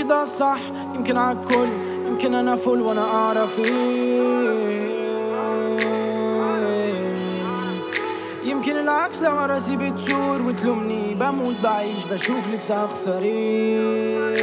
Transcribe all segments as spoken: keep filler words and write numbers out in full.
ده الصح، يمكن عالكل، يمكن انا فول وانا اعرف ايه. يمكن العكس لو راسي بتثور وتلومني، بموت بعيش بشوف لسه اخسر ايه.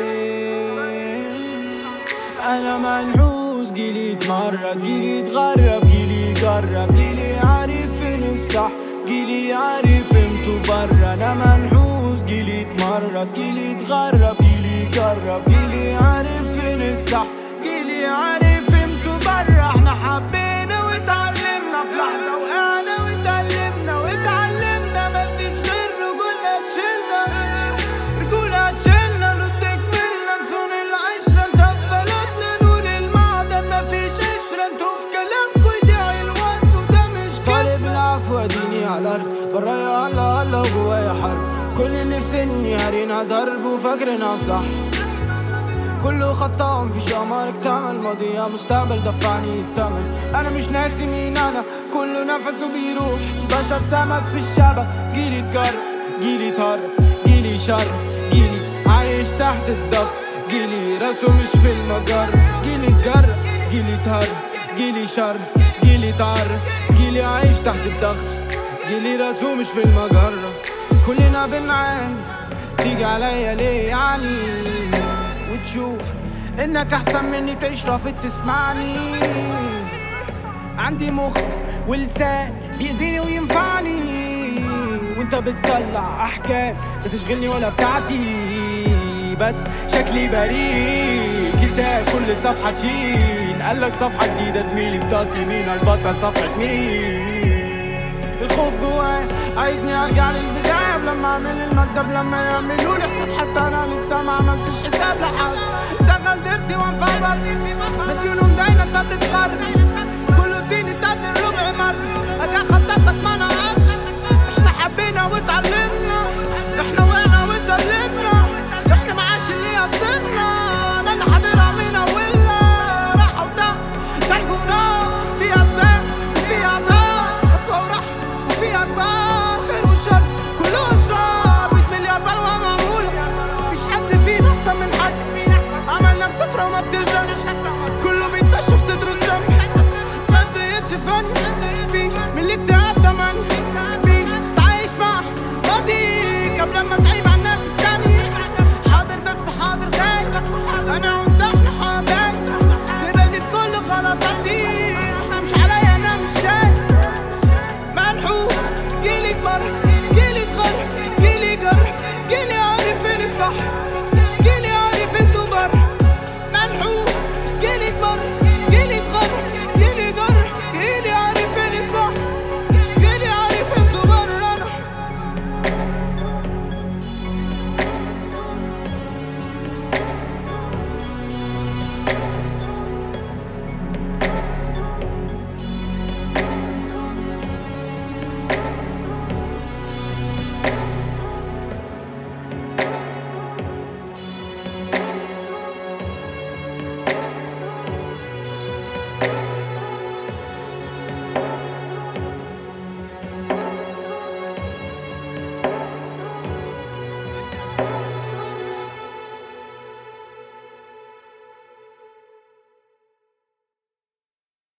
انا منحوس جيلي اتمرد، جيلي اتغرب، جيلي يجرب، جيلي عارف فين الصح، جيلي عارف انتو برا. انا منحوس جيلي اتمرد، جيلي اتغرب، جيلي يجرب، جيلي عارف فين الصح، جيلي عارف انتو برا. احنا حبينا واتعلمنا في لحظة، وقعنا واتعلمنا واتعلمنا، مفيش غير رجولة تشيلنا، رجولة تشيلنا ردك منا نصون العشرة. انت في بلدنا نقول المعدن، مفيش عشرة انتو في كلامكوا يضيع الوقت وده مش كده. طالب العفو اديني على الارض، برايا الله الله وجوايا حرب، كل اللي في سني هارينا ضرب وفاكرنا صح. كله خطأ مفيش قمر اكتمل، ماضي مستقبل دفعني التمن. انا مش ناسي مين انا، كله نفسه بيروح، بشر سمك في الشبك. جيلي اتجرب، جيلي اتهرب، جيلي يشرف، جيلي عايش تحت الضغط، جيلي راسه مش في المجر. جيلي اتجرب، جيلي اتهرب، جيلي يشرف، جيلي اتعرف، جيلي عايش تحت الضغط، جيلي راسه مش في المجرة. كلنا بنعاني، تيجي عليا ليه يعني وتشوف انك احسن مني، تعيش رافض تسمعني. عندي مخ ولسان بيأذيني وينفعني، وانت بتطلع احكام لا تشغلني ولا بتاعتي. بس شكلي بريء، كتاب كل صفحة تشين، قالك صفحة جديدة زميلي بتاعتي مين، البصل صفحة مين. الخوف جواي عايزني ارجع للبداية، لما اعمل المكتب لما يعملوا لي حساب، حتى انا لسه ما عملتش حساب لحد. شغل درسي وانفرط، مديونهم داينا سدد قرني، كله اديني تبني ربع مرة، اجي اخطط لك ما نقعدش. احنا حبينا واتعلمنا، احنا وقعنا واتقلبنا، احنا معاش اللي يصلنا. انا اللي حاضرها من اولها، راحة وده تلج ونار، في اسباب وفي اعذار، قسوة ورحمة وفي اكبار، خير والشر كله اشرار. مية مليار بلوة معمولة، مفيش حد فينا احسن من حد، عملنا بصفرة وما بتلزمش.